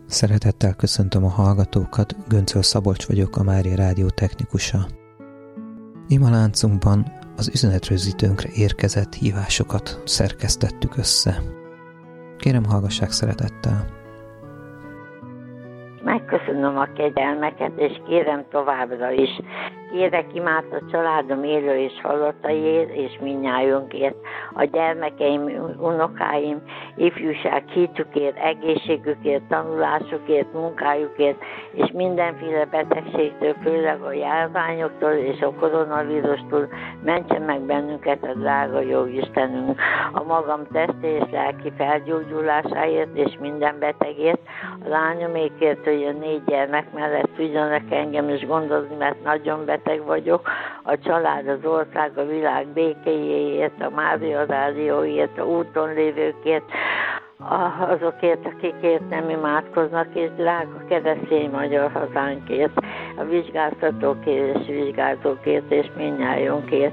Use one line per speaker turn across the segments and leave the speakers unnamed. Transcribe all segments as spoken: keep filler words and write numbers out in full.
Szeretettel köszöntöm a hallgatókat, Göncöl Szabolcs vagyok, a Mária Rádió technikusa. Imaláncunkban az üzenetrögzítőnkre érkezett hívásokat szerkesztettük össze. Kérem, hallgassák szeretettel!
Megköszönöm a kegyelmeket, és kérem továbbra is. Kérek imát a családom élő és halottaiért, és mindnyájunkért, a gyermekeim, unokáim, ifjúság hitükért, egészségükért, tanulásukért, munkájukért, és mindenféle betegségtől, főleg a járványoktól és a koronavírustól mentsen meg bennünket a drága jó Istenünk. A magam testi és lelki felgyógyulásáért és minden betegért, a lányomékért, hogy a négy gyermek mellett tudjanak engem is gondozni, mert nagyon beteg vagyok, a család, az ország, a világ békéjéért, a Mária Rádióért, a úton lévőkért, azokért, akikért nem imádkoznak, és drága keresztény magyar hazánkért, a vizsgáztatókért és vizsgázókért, és mindnyájunkért.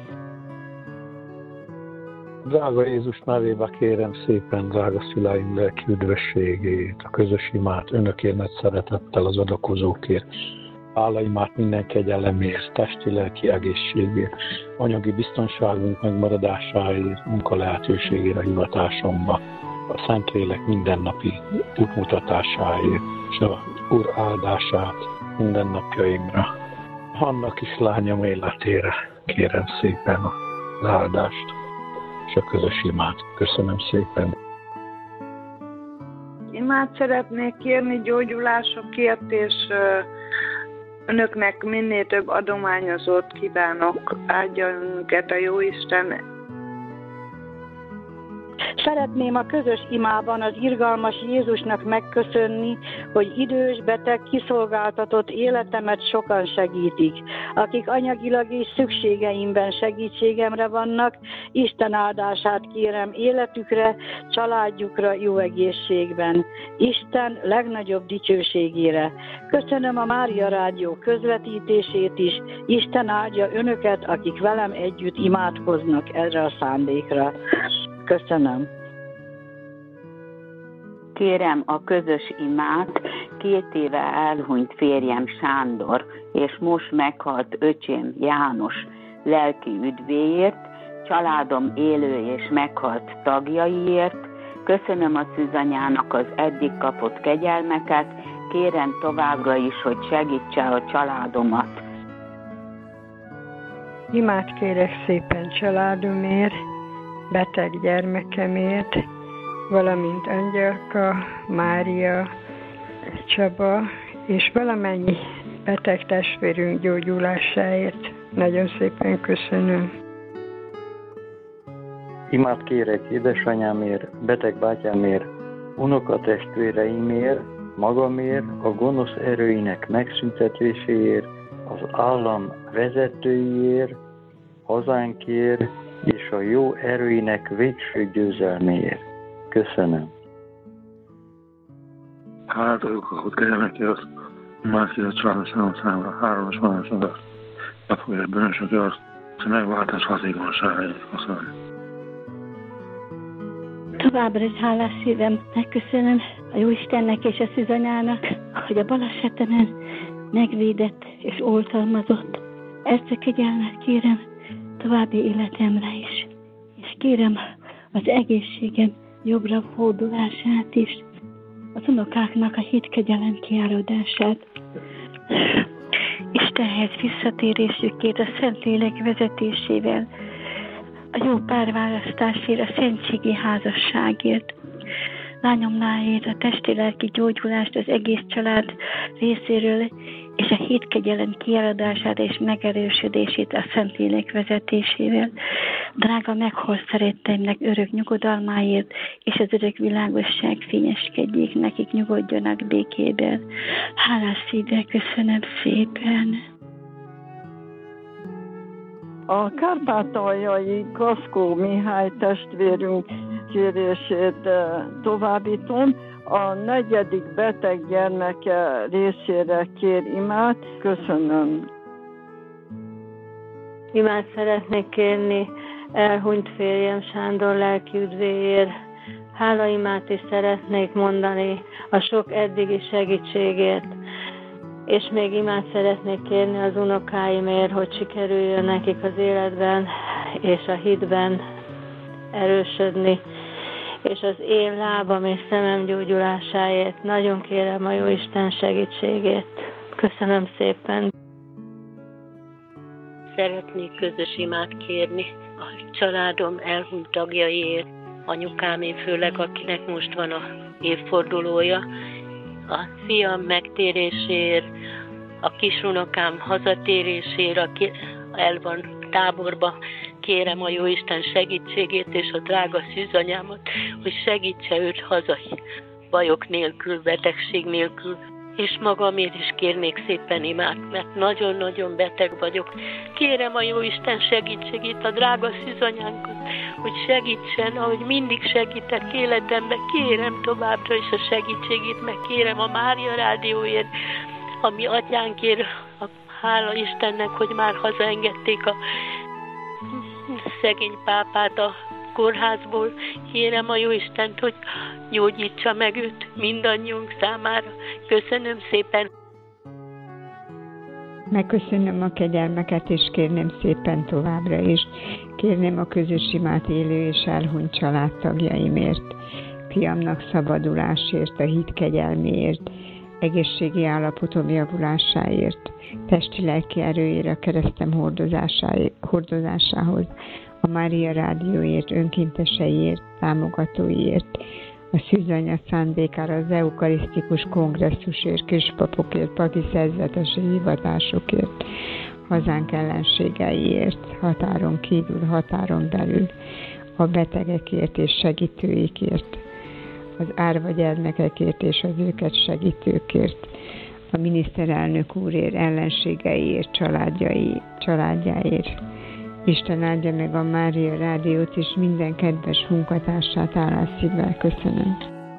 Drága Jézus nevébe kérem szépen, drága szüleim lelki üdvösségét, a közös imát, önökért nagy szeretettel az adakozókért, hálaimát minden kegyelemért, testi-lelki egészségért, anyagi biztonságunk megmaradásáért, munkalehetőségére a hivatásomba, a Szentlélek mindennapi útmutatásáért, és a Úr áldását minden napjaimra. Annak is lányom életére kérem szépen az áldást és a közös imát. Köszönöm szépen.
Imát szeretnék kérni gyógyulásokért, és önöknek minél több adományozót kívánok. Áldja önöket a Jóisten.
Szeretném a közös imában az irgalmas Jézusnak megköszönni, hogy idős, beteg, kiszolgáltatott életemet sokan segítik, akik anyagilag és szükségeimben segítségemre vannak. Isten áldását kérem életükre, családjukra, jó egészségben. Isten legnagyobb dicsőségére. Köszönöm a Mária Rádió közvetítését is. Isten áldja önöket, akik velem együtt imádkoznak erre a szándékra. Köszönöm.
Kérem a közös imát két éve elhunyt férjem Sándor, és most meghalt öcsém János lelki üdvéért, családom élő és meghalt tagjaiért. Köszönöm a szűzanyának az eddig kapott kegyelmeket, kérem továbbra is, hogy segítse a családomat.
Imát kérek szépen családomért, beteg gyermekemért, valamint Angyalka, Mária, Csaba, és valamennyi beteg testvérünk gyógyulásáért. Nagyon szépen köszönöm.
Imát kérek édesanyámért, beteg bátyámért, unokatestvéreimért, magamért, a gonosz erőinek megszüntetéséért, az állam vezetőiért, hazánkért, és a jó erőinek végső győzelméért. Köszönöm.
Hálát adok a kegyelmekért, másik a család számára, háromos másodát, megfogják bűnösökért, a megváltás hatékonyságáért. Köszönöm.
Továbbra is hálás szívem megköszönöm a Jóistennek és a szűzanyának, hogy a balesetemen megvédett és oltalmazott. Ezt a kegyelmet kérem további életemre is. És kérem az egészségem jobbra fordulását is, az unokáknak a hitkegyelem kiáradását, Istenhez visszatérésükért, a Szentlélek vezetésével, a jó párválasztásért, a szentségi házasságért, lányomnáért, a testi-lelki gyógyulást az egész család részéről, és a hitkegyelem kiáradását és megerősödését a Szentlélek vezetésével, drága meghalt szeretteimnek örök nyugodalmáért, és az örök világosság fényeskedjék, nekik nyugodjanak békében. Hálás szívvel köszönöm szépen!
A kárpátaljai Kaszkó Mihály testvérünk kérését továbbítom. A negyedik beteg gyermeke részére kér imát. Köszönöm.
Imát szeretnék kérni elhunyt férjem Sándor lelki üdvéért, Hálaimát is szeretnék mondani a sok eddigi segítségért, és még imát szeretnék kérni az unokáimért, hogy sikerüljön nekik az életben és a hitben erősödni, és az én lábam és szemem gyógyulásáért nagyon kérem a Jóisten segítségét. Köszönöm szépen.
Szeretnék közös imát kérni a családom elhunyt tagjaiért, anyukámé főleg, akinek most van a évfordulója, a fiam megtérésért, a kisunokám hazatérésért, aki el van táborba, kérem a Jóisten segítségét és a drága szűzanyámat, hogy segítse őt hazai bajok nélkül, betegség nélkül. És magamért is kérnék szépen imát, mert nagyon-nagyon beteg vagyok. Kérem a Jóisten segítségét, a drága szűzanyánkat, hogy segítsen, ahogy mindig segítek életemben. Kérem továbbra is a segítségét, meg kérem a Mária Rádióért, a mi atyánkért, a hála Istennek, hogy már hazaengedték a szegény pápát a kórházból. Kérem a Jóistent, hogy gyógyítsa meg őt mindannyiunk számára. Köszönöm szépen.
Megköszönöm a kegyelmeket, és kérném szépen továbbra is. Kérném a közös imát élő és elhunyt családtagjaimért, fiamnak szabadulásért, a hit kegyelméért, egészségi állapotom javulásáért, testi-lelki erőért, a keresztem hordozásához, a Mária Rádióért, önkénteseiért, támogatóiért, a szűzanya szándékára, az eukarisztikus kongresszusért, kispapokért, papi szerzetesi hivatásokért, hazánk ellenségeiért, határon kívül, határon belül, a betegekért és segítőikért, az árva gyermekekért és az őket segítőkért, a miniszterelnök úrért, ellenségeiért, családjai, családjáért. Isten áldja meg a Mária Rádiót és minden kedves munkatársát, állás szívvel köszönöm.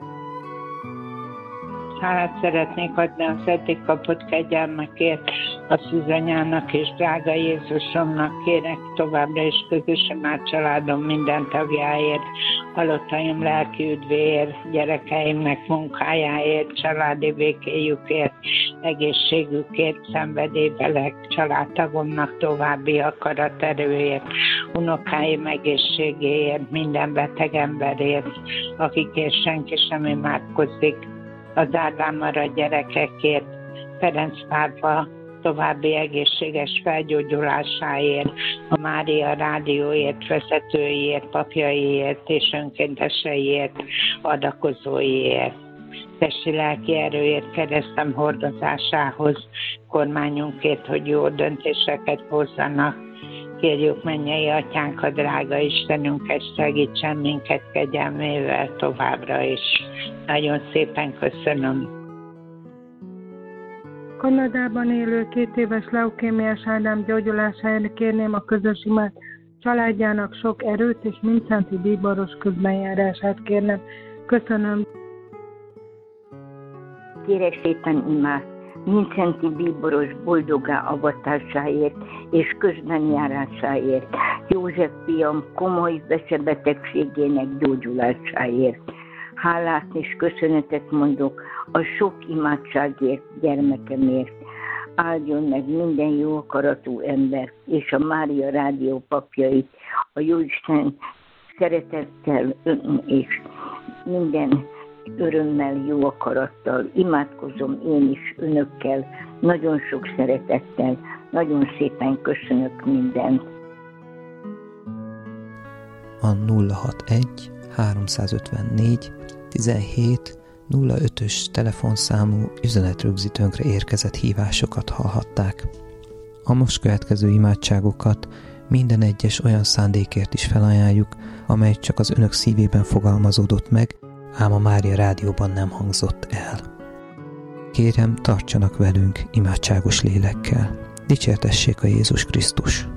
Hálát szeretnék adni az eddig kapott kegyelmekért, a szűzanyának és drága Jézusomnak. Kérek továbbra is közös imát családom minden tagjáért, halottaim lelki üdvéért, gyerekeimnek munkájáért, családi békéjükért, egészségükért, szenvedélybelek, családtagomnak további akaraterőért, unokáim egészségéért, minden beteg emberért, akikért senki sem imádkozik, az Ádám maradt gyerekekért, Ferenc pápa további egészséges felgyógyulásáért, a Mária Rádióért, vezetőiért, papjaiért és önkénteseiért, adakozóiért. Testi-lelki erőért, keresztem hordozásához, kormányunkért, hogy jó döntéseket hozzanak. Kérjük mennyei atyánk, a drága Istenünket, segítsen minket kegyelmével továbbra is. Nagyon szépen köszönöm.
Kanadában élő két éves leukémiás Ádám gyógyulásáért kérném a közös imát, családjának sok erőt és Mindszenty bíboros közbenjárását kérnem. Köszönöm.
Kérek szépen imát Mindszenty bíboros boldogá avatásáért és közbenjárásáért, József fiam komoly veszebetegségének gyógyulásáért. Hálát és köszönetet mondok a sok imádságért, gyermekemért. Áldjon meg minden jó akaratú ember és a Mária Rádió papjait, a Jóisten szeretettel és minden örömmel, jó akarattal. Imádkozom én is önökkel, nagyon sok szeretettel, nagyon szépen köszönök mindent.
A nulla hatvanegy háromszázötvennégy tizenhét nulla ötös telefonszámú üzenetrögzítőnkre érkezett hívásokat hallhatták. A most következő imádságokat minden egyes olyan szándékért is felajánljuk, amely csak az önök szívében fogalmazódott meg, ám a Mária Rádióban nem hangzott el. Kérem, tartsanak velünk imádságos lélekkel. Dicsértessék a Jézus Krisztus!